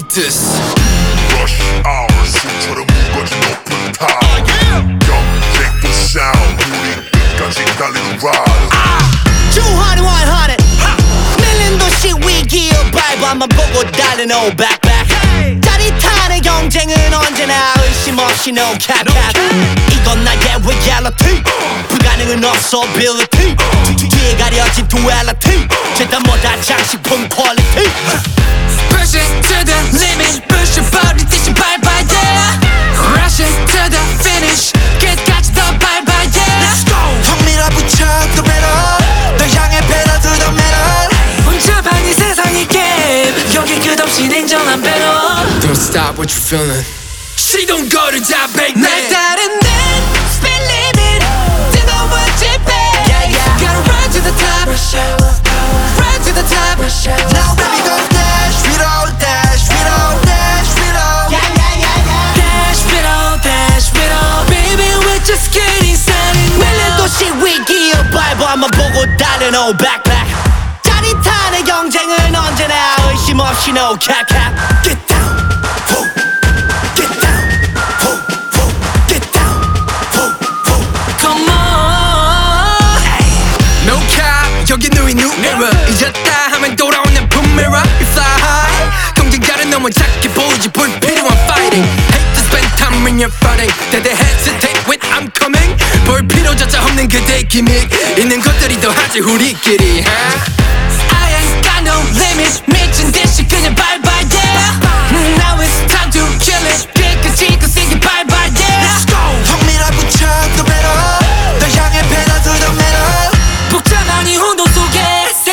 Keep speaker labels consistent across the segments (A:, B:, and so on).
A: this.
B: Rush hour 술처럼 무거진 높은 타워 경쟁도 sound 우리 끝까지 달리는 ride
C: 200, 100 밀린 도시 위기의 바이브 한번 보고 달린 old backpack 짜릿한 경쟁은 언제나 의심 없이 no cap 이건 나의 reality 불가능은 없어 ability 뒤에 가려진 duality 재단보다 장식품 quality
A: Push it to the limit push your body 뛰지 밟아 yeah Rush it to the finish 끝까지 더 밟아 yeah Let's go
C: 형 밀어붙여 the middle 널 향해 pedal to the metal
A: 혼자만 이 세상의 게임 여기 끝없이 냉정한 battle Don't stop what you're feeling She don't go to job back 날 따르는 speed limit 뜨거워질 babe
C: Yeah, yeah.
A: Gotta run to the top Run to the top
C: Now baby go dash we roll dash we roll dash we roll yeah, yeah, yeah, yeah.
A: Dash it all dash it all Baby we're just getting started
C: 밀린 도시 위기의 바이브 한번 보고 달린 old backpack 짜릿한 경쟁은 언제나 의심 없이 no cap cap Get down, whoa. Get down, whoa, whoa. Get down, whoa, whoa.
A: Come on No cap 여기 누이 new era 잊었다 하면 돌아오는 boomerang You fly high 경쟁자는 너무 작게 보이지 불필요한 fighting Hate to spend time when you're fighting That they hesitate when I'm coming 볼 필요조차 없는 그대의 기믹 있는 것들이 더 하지 우리끼리 I ain't got no limits 미친 듯이 그냥 밟아 yeah Now it's time to kill it 끝까지 거세게 밟아 yeah Let's go
C: 형 밀어붙여 the middle 널 향해 pedal to the metal
A: 복잡한 이 혼돈 속에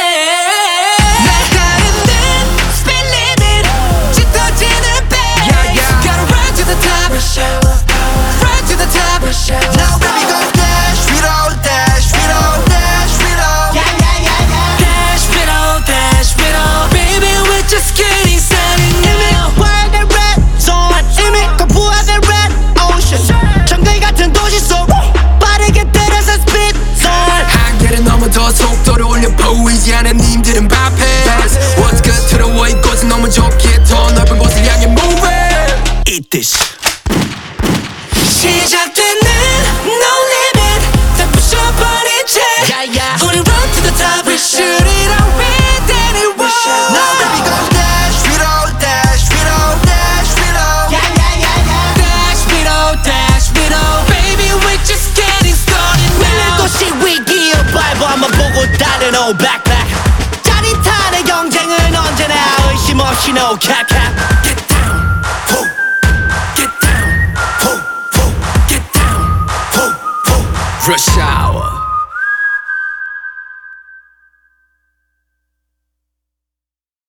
A: 날 따르는 speed limit 짙어지는 babe
C: Yeah, yeah.
A: Gotta run to the top Run to the top
C: Now baby go dash we roll dash we roll dash we roll yeah, yeah, yeah, yeah.
A: Dash it all Baby we're just getting started now
C: Wild and red zone 이미 거부하는 red ocean 정글 같은 도시 속 빠르게 때려서 speed zone
A: 한계를 넘어 더 속도를 올려 보이지 않은 님들은 bypass What's good to the way 이곳은 너무 좋기에 더 넓은 곳을 향해 move it
C: Eat this
A: 시작되는 no limit 다 부셔버린 채
C: Yeah, yeah.
A: 우리 run to the top We shoot it all with anyone
C: Now baby go dash we roll dash we roll dash we roll yeah, yeah, yeah, yeah.
A: Dash it all Baby we're just getting started
C: 밀린
A: now
C: 도시 위기의 바이브 한번 보고 달린 old backpack 짜릿한 경쟁은 언제나 의심 없이 no cap cap Get down, whoa. Get down, whoa, whoa. Get down, whoa, whoa.
A: Rush hour